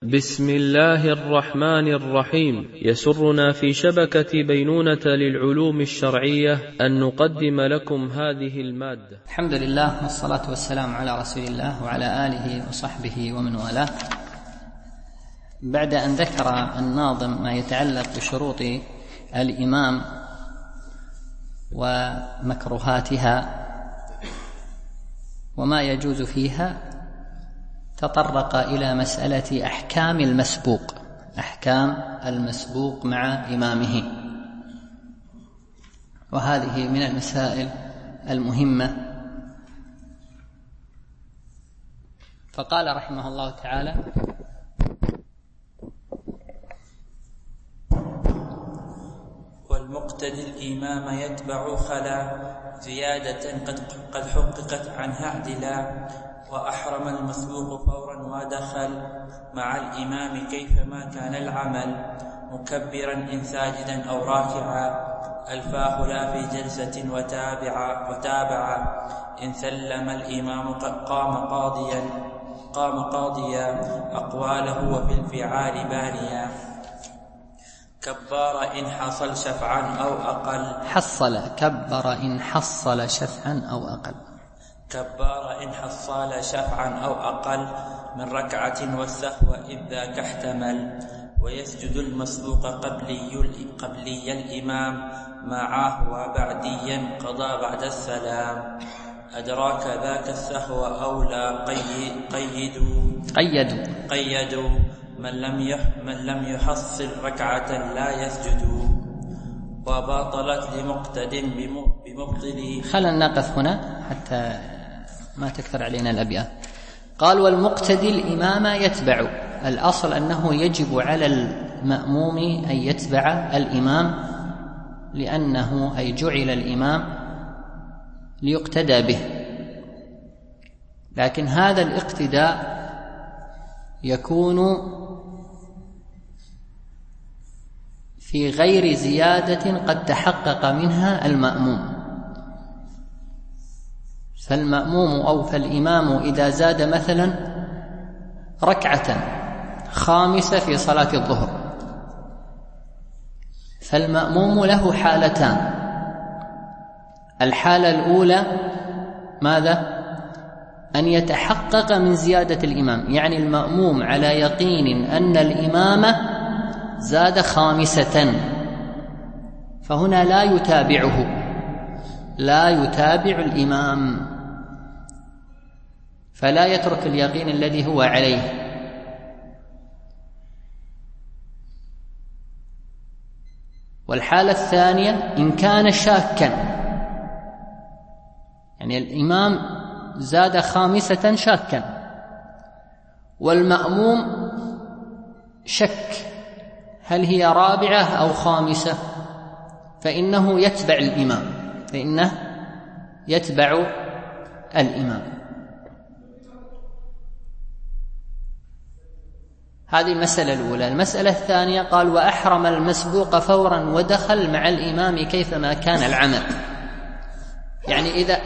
بسم الله الرحمن الرحيم. يسرنا في شبكة بينونة للعلوم الشرعية أن نقدم لكم هذه المادة. الحمد لله والصلاة والسلام على رسول الله وعلى آله وصحبه ومن والاه. بعد أن ذكر الناظم ما يتعلق بشروط الإمام ومكروهاتها وما يجوز فيها، تطرق إلى مسألة أحكام المسبوق مع إمامه، وهذه من المسائل المهمة. فقال رحمه الله تعالى: والمقتدي الإمام يتبع خلا زيادة قد حققت عنها عدلا، وأحرم المسبوق فورا ودخل مع الإمام كيفما كان العمل، مكبرا إن ساجدا أو راكعا، ألفاه لا في جلسة وتابعا، إن سلم الإمام قام قاضيا أقواله وفي الفعال باريا، كبار إن حصل شفعا أو أقل. كبر إن حصل شفعا أو أقل. كبار إن حصل شفعا أو أقل من ركعة، والسهو إذ ذاك احتمل، ويسجد المسبوق قبلي الإمام معه وبعديا قضى بعد السلام، أدراك ذاك السهو أو لا قيدوا من لم يحصل ركعة لا يسجد، وباطلت لمقتد بمبطل. خلنا نقف هنا حتى ما تكثر علينا الأبيات. قال: والمقتدي الإمام يتبع. الأصل أنه يجب على المأموم أن يتبع الإمام، لأنه أي جعل الإمام ليقتدى به، لكن هذا الاقتداء يكون في غير زيادة قد تحقق منها المأموم. فالمأموم أو فالإمام إذا زاد مثلا ركعة خامسة في صلاة الظهر، فالمأموم له حالتان. الحالة الأولى ماذا؟ أن يتحقق من زيادة الإمام، يعني المأموم على يقين أن الإمام زاد خامسة، فهنا لا يتابع الإمام، فلا يترك اليقين الذي هو عليه. والحالة الثانية إن كان شاكا، يعني الإمام زاد خامسة شاكا والمأموم شك هل هي رابعة أو خامسة، فإنه يتبع الإمام. هذه المسألة الأولى. المسألة الثانية قال: وأحرم المسبوق فورا ودخل مع الإمام كيفما كان العمل. يعني إذا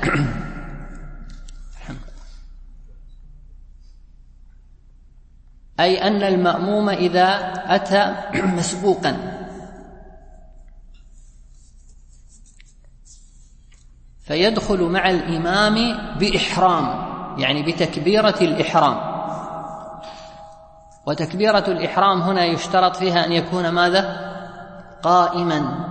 أي أن المأموم إذا أتى مسبوقا فيدخل مع الإمام بإحرام، يعني بتكبيرة الإحرام. وتكبيرة الإحرام هنا يشترط فيها أن يكون ماذا؟ قائما.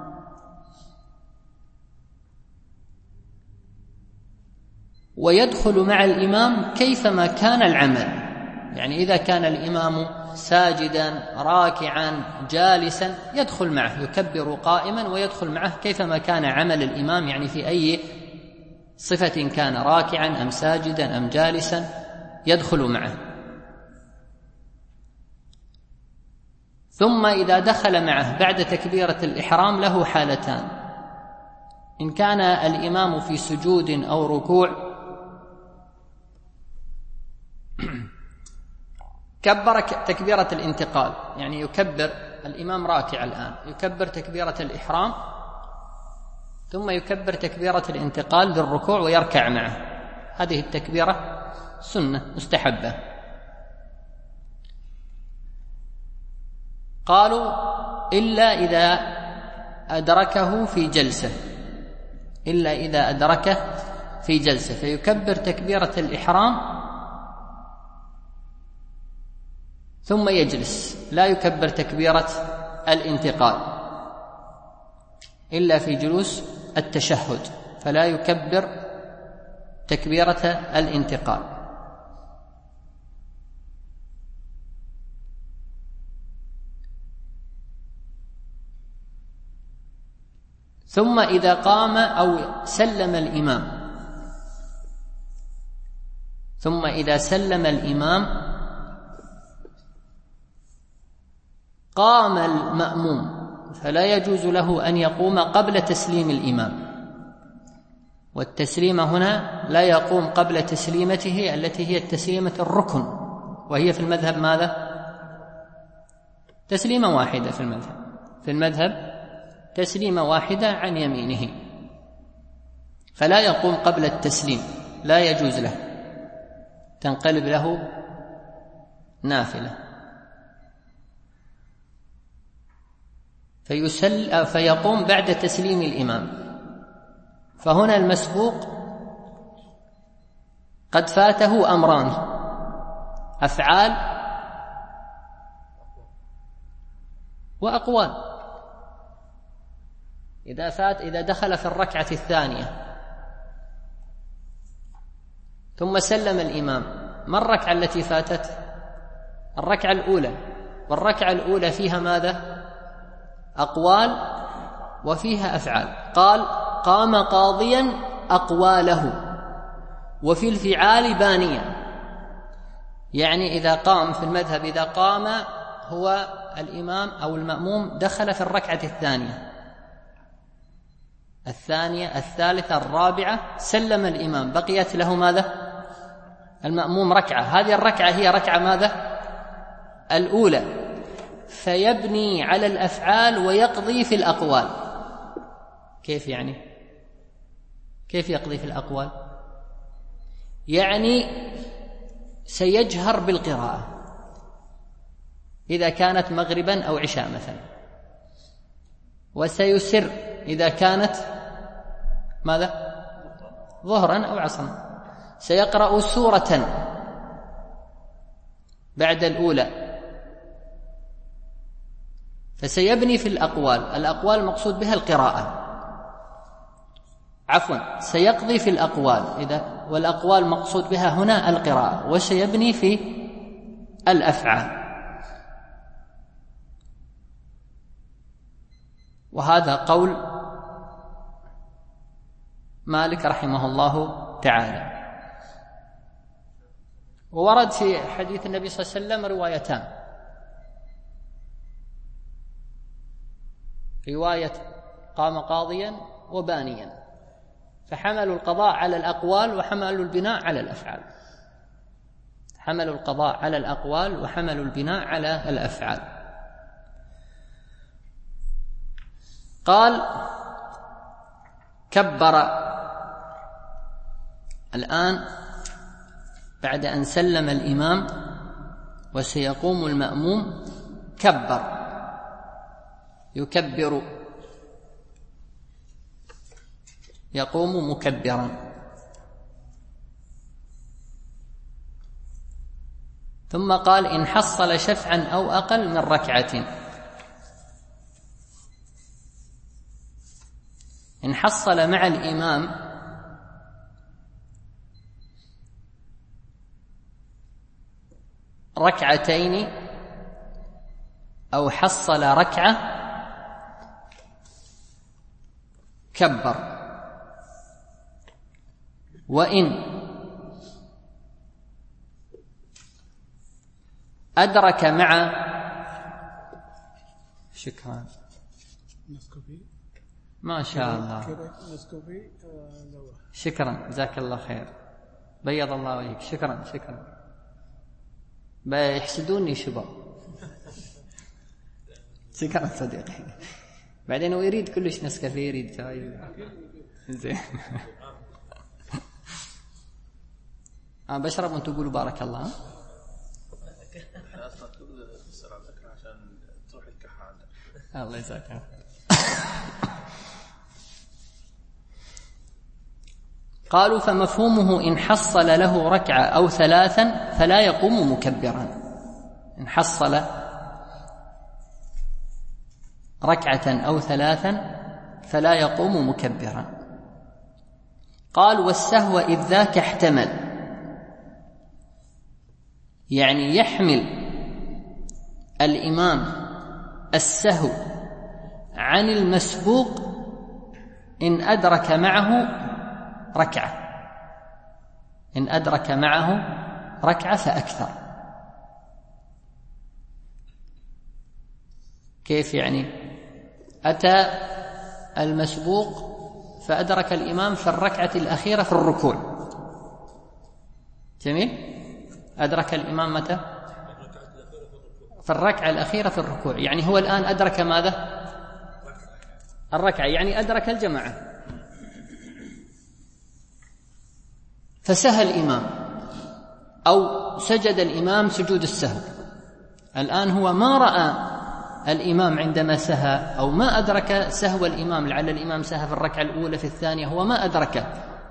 ويدخل مع الإمام كيفما كان العمل، يعني إذا كان الإمام ساجدا راكعا جالسا يدخل معه، يكبر قائما ويدخل معه كيفما كان عمل الإمام، يعني في أي صفة كان، راكعا أم ساجدا أم جالسا يدخل معه. ثم إذا دخل معه بعد تكبيرة الإحرام له حالتان: إن كان الإمام في سجود أو ركوع كبر تكبيرة الانتقال، يعني يكبر الإمام راكع الآن، يكبر تكبيرة الإحرام ثم يكبر تكبيرة الانتقال للركوع ويركع معه. هذه التكبيرة سنة مستحبة. قالوا إلا إذا أدركه في جلسة، إلا إذا أدركه في جلسة، فيكبر تكبيرة الإحرام ثم يجلس، لا يكبر تكبيرة الانتقال إلا في جلوس التشهد، فلا يكبر تكبيرة الانتقال. ثم إذا قام أو سلم الإمام، ثم إذا سلم الإمام قام المأموم، فلا يجوز له أن يقوم قبل تسليم الإمام، والتسليم هنا لا يقوم قبل تسليمته التي هي التسليمة الركن، وهي في المذهب ماذا؟ تسليمة واحدة في المذهب تسليمة واحدة عن يمينه، فلا يقوم قبل التسليم، لا يجوز له، تنقلب له نافلة. فيقوم بعد تسليم الإمام. فهنا المسبوق قد فاته أمران: أفعال وأقوال. إذا دخل في الركعة الثانية ثم سلم الإمام، ما الركعة التي فاتت؟ الركعة الأولى، والركعة الأولى فيها ماذا؟ أقوال وفيها أفعال. قال: قام قاضيا أقواله، وفي الفعال بانيا. يعني إذا قام في المذهب، إذا قام هو الإمام أو المأموم دخل في الركعة الثانية الثالثة الرابعة، سلم الإمام، بقيت له ماذا؟ المأموم ركعة، هذه الركعة هي ركعة ماذا؟ الأولى، فيبني على الأفعال ويقضي في الأقوال. كيف يعني؟ كيف يقضي في الأقوال؟ يعني سيجهر بالقراءة إذا كانت مغربا أو عشاء مثلا، وسيسر إذا كانت ماذا؟ ظهرا أو عصرا. سيقرأ سورة بعد الأولى، فسيبني في الأقوال. الأقوال مقصود بها القراءة، سيقضي في الأقوال، والأقوال مقصود بها هنا القراءة، وسيبني في الأفعال. وهذا قول مالك رحمه الله تعالى. وورد في حديث النبي صلى الله عليه وسلم روايتان: رواية قام قاضيا وبانيا، فحملوا القضاء على الأقوال وحملوا البناء على الأفعال. حملوا القضاء على الأقوال وحملوا البناء على الأفعال. قال: كبر. الآن بعد أن سلم الإمام وسيقوم المأموم، كبر، يكبر، يقوم مكبرا. ثم قال: إن حصل شفعا أو أقل من ركعة. إن حصل مع الإمام ركعتين أو حصل ركعة كبر. وإن أدرك مع شكرا ما شاء الله، شكرا، جزاك الله خير، بيض الله وجهك، شكرا. بيحسدوني شباب. شكرا صديقي. بعدين هو يريد كلش نسكافيه، يريد شاي. زين. بشرب وانتم تقولوا بارك الله. الله يسعدك. قالوا فمفهومه إن حصل له ركعة أو ثلاثا فلا يقوم مكبرا. إن حصل ركعة أو ثلاثا فلا يقوم مكبرا. قال والسهو إذ ذاك احتمل، يعني يحمل الإمام السهو عن المسبوق إن أدرك معه ركعة، إن أدرك معه ركعة فأكثر. كيف يعني؟ أتى المسبوق فأدرك الإمام في الركعة الأخيرة في الركوع، جميل؟ أدرك الإمام متى؟ في الركعة الأخيرة في الركوع، يعني هو الآن أدرك ماذا؟ الركعة، يعني أدرك الجماعة. فسهى الإمام أو سجد الإمام سجود السهو. الآن هو ما رأى الإمام عندما سهى، أو ما أدرك سهو الإمام، لعل الإمام سهى في الركعة الأولى في الثانية، هو ما أدركه،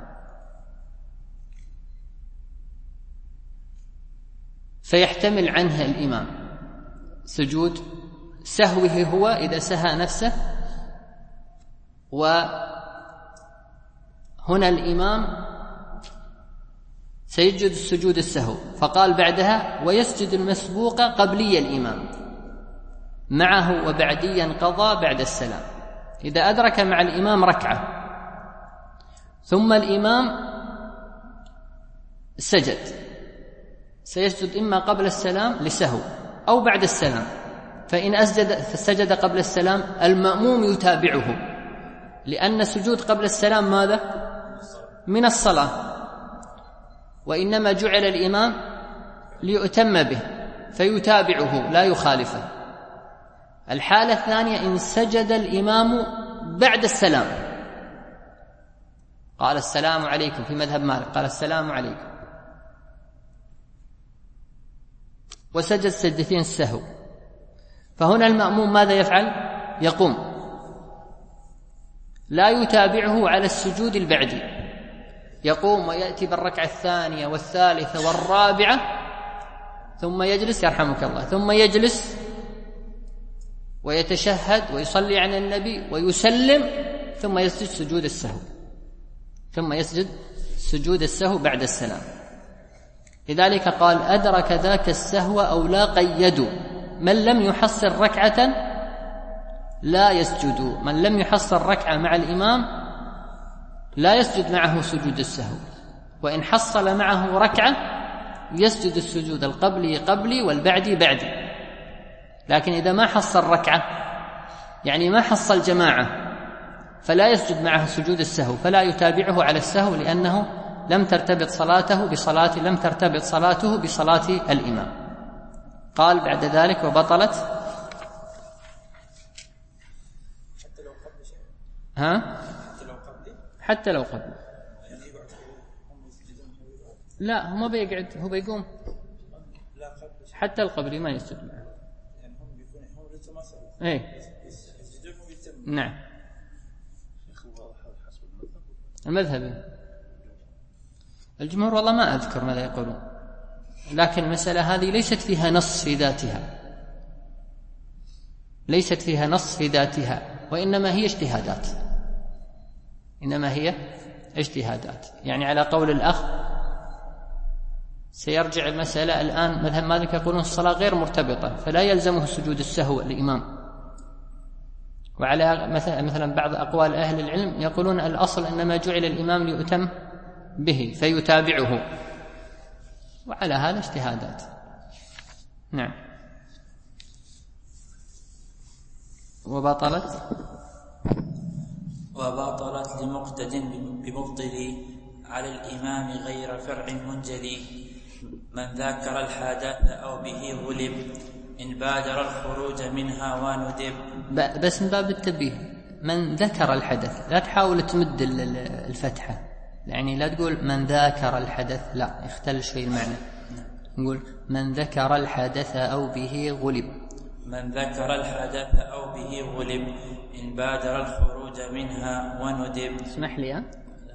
فيحتمل عنها الإمام سجود سهوه هو إذا سهى نفسه. وهنا الإمام سيسجد السجود السهو، فقال بعدها ويسجد المسبوق قبلي الإمام معه وبعديا قضى بعد السلام. إذا أدرك مع الإمام ركعة ثم الإمام سجد، سيسجد إما قبل السلام لسهو أو بعد السلام، فإن سجد قبل السلام المأموم يتابعه، لأن السجود قبل السلام ماذا؟ من الصلاة، وإنما جعل الإمام ليؤتم به فيتابعه لا يخالفه. الحالة الثانية إن سجد الإمام بعد السلام، قال السلام عليكم، في مذهب مالك قال السلام عليكم، وسجد سجدتين السهو، فهنا المأموم ماذا يفعل؟ يقوم، لا يتابعه على السجود البعدي، يقوم ويأتي بالركعة الثانية والثالثة والرابعة ثم يجلس، يرحمك الله، ثم يجلس ويتشهد ويصلي على النبي ويسلم، ثم يسجد سجود السهو، ثم يسجد سجود السهو بعد السلام. لذلك قال أدرك ذاك السهو أو لا قيدوا، من لم يحصل ركعة لا يسجد، من لم يحصل ركعة مع الإمام لا يسجد معه سجود السهو، وإن حصل معه ركعة يسجد السجود القبلي قبلي والبعدي بعدي. لكن إذا ما حصل ركعة، يعني ما حصل جماعة، فلا يسجد معه سجود السهو، فلا يتابعه على السهو، لأنه لم ترتبط صلاته بصلاة الإمام. قال بعد ذلك وبطلت حتى لو قبل لا، هو ما بيقعد، هو بيقوم حتى القبلي ما يسجد معه. نعم، المذهب الجمهور والله ما أذكر ماذا يقولون، لكن المسألة هذه ليست فيها نص في ذاتها، ليست فيها نص في ذاتها، وإنما هي اجتهادات، إنما هي اجتهادات. يعني على قول الأخ سيرجع المسألة الآن، مذهب مالك يقولون الصلاة غير مرتبطة فلا يلزمه سجود السهو الإمام، وعلى مثلا بعض أقوال أهل العلم يقولون الأصل إنما جعل الإمام ليؤتم به فيتابعه، وعلى هذا اجتهادات. نعم. وبطلت لمقتد بمبطل على الإمام غير فرع منجلي، من ذاكر الحدث أو به غلب، إن بادر الخروج منها وندب. بس من باب التنبيه، من ذكر الحدث، لا تحاول تمد الفتحة، يعني لا تقول من ذاكر الحدث، لا، يختل شوي المعنى. نقول من ذكر الحدث أو به غلب، من ذكر الحدث أو به غلب إن بادر الخروج منها وندب. اسمح لي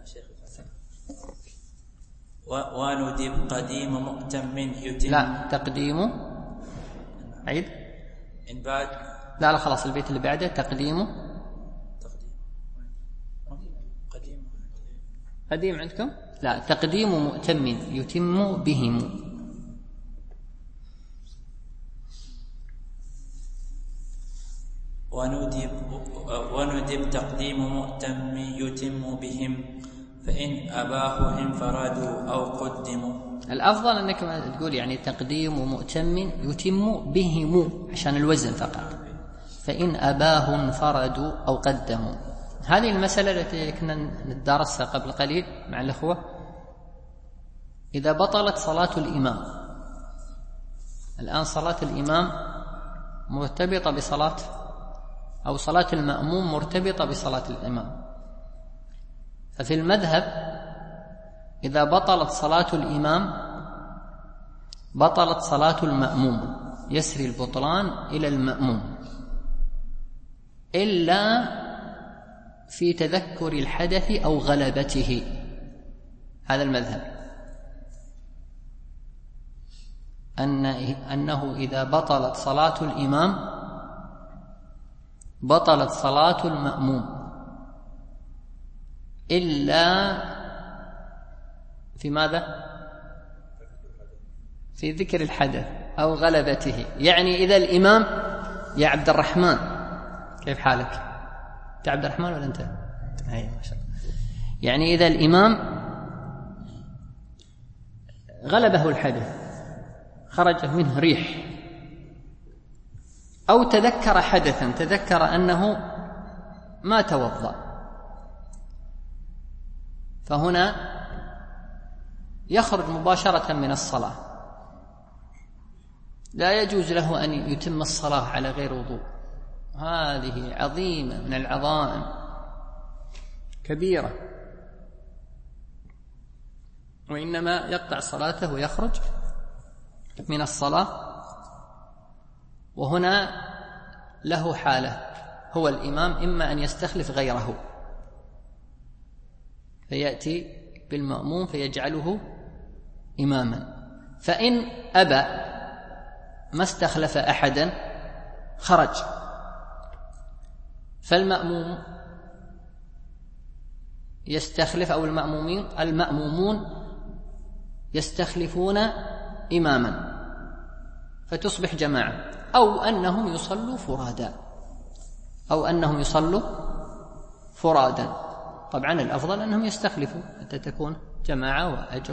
وندب قديم مؤتم يتم. لا تقديم عيد إن بعد لا خلاص البيت اللي بعده تقديم قديم عندكم لا تقديم مؤتم يتم بهم. وندب تقديم مؤتم يتم بهم فإن أباه انفردوا أو قدموا. الأفضل أنك تقول يعني تقديم مؤتم يتم بهم عشان الوزن فقط. فإن أباه انفردوا أو قدموا. هذه المسألة التي كنا ندرسها قبل قليل مع الأخوة. إذا بطلت صلاة الإمام، الآن صلاة الإمام مرتبطة بصلاة أو صلاة المأموم مرتبطة بصلاة الإمام. ففي المذهب إذا بطلت صلاة الإمام بطلت صلاة المأموم، يسري البطلان إلى المأموم إلا في تذكر الحدث أو غلبته. هذا المذهب أنه إذا بطلت صلاة الإمام بطلت صلاة المأموم إلا في ماذا؟ في ذكر الحدث أو غلبته. يعني إذا الإمام يا عبد الرحمن كيف حالك؟ أنت عبد الرحمن ولا أنت؟ أيوة ما شاء الله. يعني إذا الإمام غلبه الحدث خرج منه ريح أو تذكر حدثا، تذكر أنه ما توضأ، فهنا يخرج مباشرة من الصلاة، لا يجوز له أن يتم الصلاة على غير وضوء. هذه عظيمة من العظائم كبيرة، وإنما يقطع صلاته ويخرج من الصلاة. وهنا له حالة، هو الإمام إما أن يستخلف غيره فيأتي بالمأموم فيجعله إماما، فإن أبى ما استخلف أحدا خرج، فالمأموم يستخلف أو المأمومون يستخلفون إماما فتصبح جماعة، أو أنهم يصلوا فرادا. طبعا الأفضل أنهم يستخلفوا حتى تكون جماعة وأجر.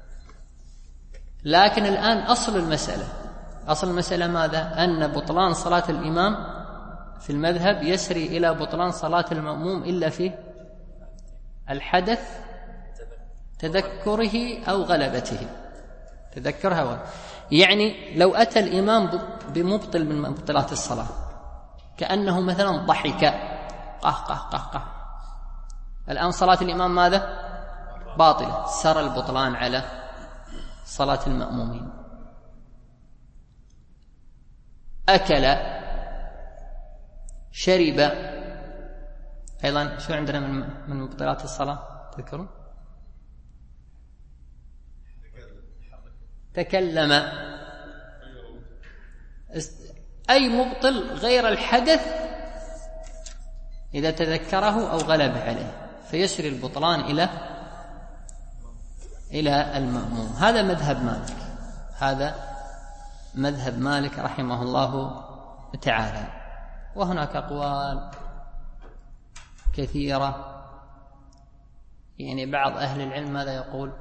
لكن الآن أصل المسألة ماذا؟ أن بطلان صلاة الإمام في المذهب يسري إلى بطلان صلاة المأموم إلا في الحدث تذكره أو غلبته. تذكرها يعني لو أتى الإمام بمبطل من مبطلات الصلاة كأنه مثلا ضحك قه الآن صلاة الإمام ماذا؟ باطلة، سر البطلان على صلاة المأمومين. أكل شرب أيضا شو عندنا من مبطلات الصلاة تذكرون؟ تكلم، أي مبطل غير الحدث إذا تذكره أو غلب عليه فيسري البطلان إلى المأموم. هذا مذهب مالك رحمه الله تعالى. وهناك أقوال كثيرة، يعني بعض أهل العلم ماذا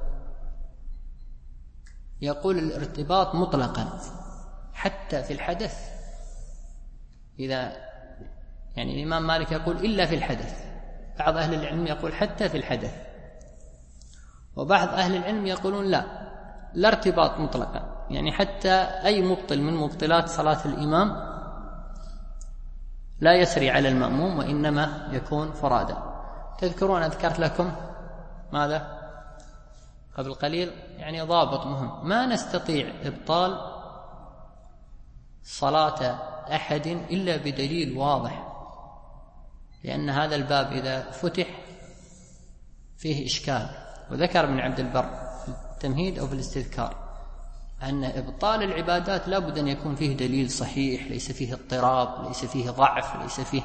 يقول الارتباط مطلقا حتى في الحدث. إذا يعني الإمام مالك يقول إلا في الحدث، بعض أهل العلم يقول حتى في الحدث، وبعض أهل العلم يقولون لا ارتباط مطلقا، يعني حتى أي مبطل من مبطلات صلاة الإمام لا يسري على المأموم وإنما يكون فرادا. تذكرون ذكرت لكم ماذا قبل قليل؟ يعني ضابط مهم، ما نستطيع إبطال صلاة أحد إلا بدليل واضح، لأن هذا الباب إذا فتح فيه إشكال. وذكر ابن عبد البر في التمهيد أو في الاستذكار أن إبطال العبادات لا بد أن يكون فيه دليل صحيح، ليس فيه اضطراب، ليس فيه ضعف، ليس فيه،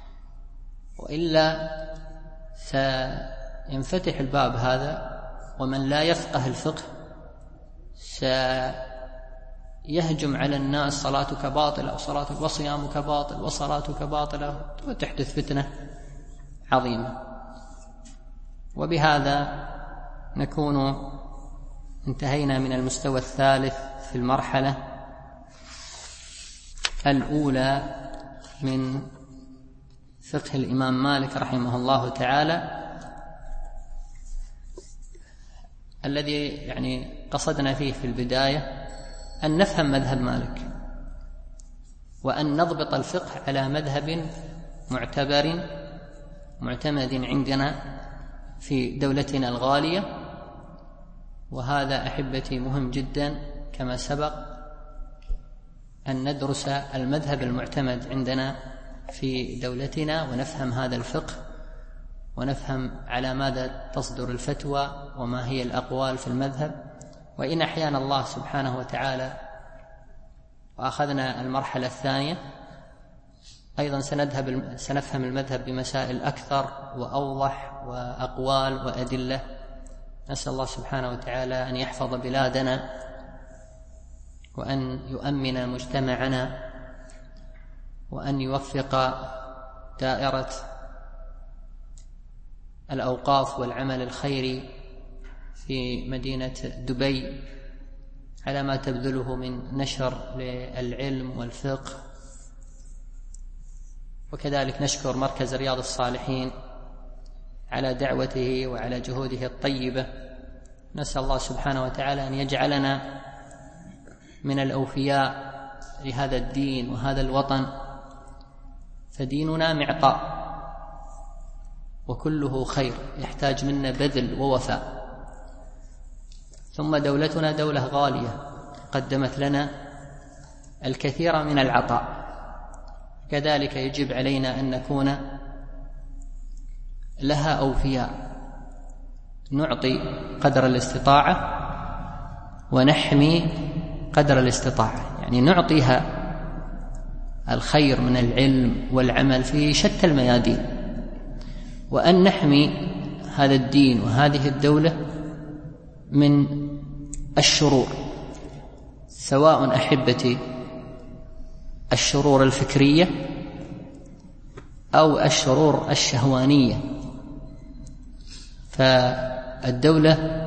وإلا سينفتح الباب هذا، ومن لا يفقه الفقه سيهجم على الناس: صلاتك باطلة، وصلاتك وصيامك باطل، وصلاتك باطلة، وتحدث فتنة عظيمة. وبهذا نكون انتهينا من المستوى الثالث في المرحلة الأولى من فقه الإمام مالك رحمه الله تعالى، الذي يعني قصدنا فيه في البداية أن نفهم مذهب مالك، وأن نضبط الفقه على مذهب معتبر معتمد عندنا في دولتنا الغالية. وهذا أحبتي مهم جدا، كما سبق أن ندرس المذهب المعتمد عندنا في دولتنا ونفهم هذا الفقه، ونفهم على ماذا تصدر الفتوى وما هي الأقوال في المذهب. وإن أحيانا الله سبحانه وتعالى وأخذنا المرحلة الثانية أيضا سنفهم المذهب بمسائل أكثر وأوضح وأقوال وأدلة. نسأل الله سبحانه وتعالى أن يحفظ بلادنا، وأن يؤمن مجتمعنا، وأن يوفق دائرة الأوقاف والعمل الخيري في مدينة دبي على ما تبذله من نشر للعلم والفقه. وكذلك نشكر مركز رياض الصالحين على دعوته وعلى جهوده الطيبة. نسأل الله سبحانه وتعالى أن يجعلنا من الأوفياء لهذا الدين وهذا الوطن، فديننا معطاء وكله خير، يحتاج منا بذل ووفاء. ثم دولتنا دولة غالية قدمت لنا الكثير من العطاء، كذلك يجب علينا أن نكون لها أوفياء، نعطي قدر الاستطاعة ونحمي قدر الاستطاعة، يعني نعطيها الخير من العلم والعمل في شتى الميادين، وأن نحمي هذا الدين وهذه الدولة من الشرور، سواء أحبتي الشرور الفكرية أو الشرور الشهوانية. فالدولة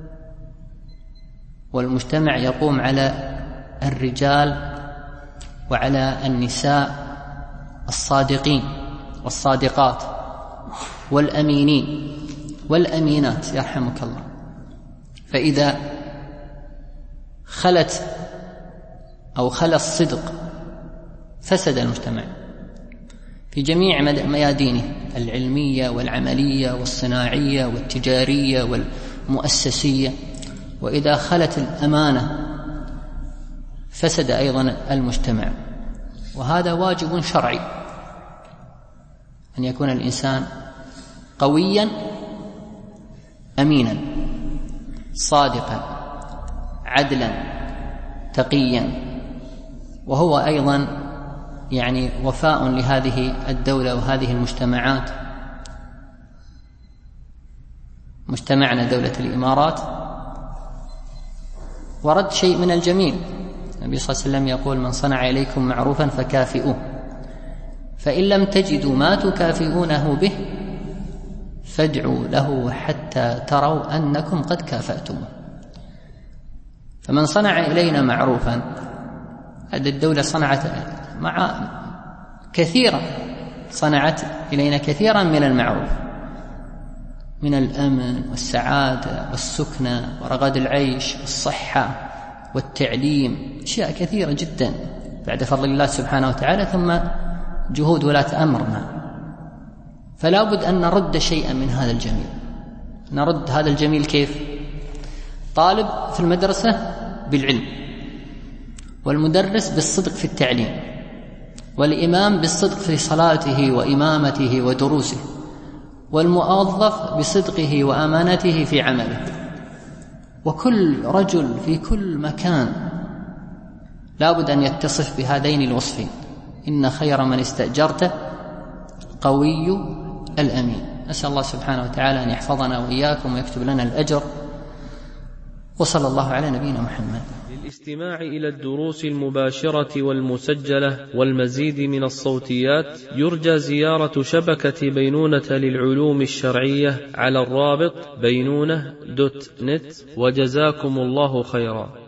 والمجتمع يقوم على الرجال وعلى النساء الصادقين والصادقات والأمينين والأمينات يرحمك الله. فإذا خلت أو خلى الصدق فسد المجتمع في جميع ميادينه، العلمية والعملية والصناعية والتجارية والمؤسسية. وإذا خلت الأمانة فسد أيضا المجتمع. وهذا واجب شرعي، أن يكون الإنسان قويا أمينا صادقا عدلا تقيا، وهو أيضا يعني وفاء لهذه الدولة وهذه المجتمعات. مجتمعنا دولة الإمارات ورد شيء من الجميل. النبي صلى الله عليه وسلم يقول: من صنع إليكم معروفا فكافئوه، فإن لم تجدوا ما تكافئونه به فادعوا له حتى تروا أنكم قد كافأتموه. فمن صنع إلينا معروفا، هذه الدولة صنعت مع كثيرا، صنعت إلينا كثيرا من المعروف، من الأمن والسعادة والسكنة ورغد العيش والصحة والتعليم، أشياء كثيرة جدا بعد فضل الله سبحانه وتعالى، ثم جهود ولاة أمرنا. فلا بد أن نرد شيئا من هذا الجميل. نرد هذا الجميل كيف؟ طالب في المدرسة بالعلم، والمدرس بالصدق في التعليم، والإمام بالصدق في صلاته وإمامته ودروسه، والموظف بصدقه وأمانته في عمله. وكل رجل في كل مكان لا بد أن يتصف بهذين الوصفين: إن خير من استأجرته قوي الأمين. أسأل الله سبحانه وتعالى أن يحفظنا وإياكم ويكتب لنا الأجر، وصلى الله على نبينا محمد. للاستماع إلى الدروس المباشرة والمسجلة والمزيد من الصوتيات يرجى زيارة شبكة بينونة للعلوم الشرعية على الرابط بينونة.net، وجزاكم الله خيرا.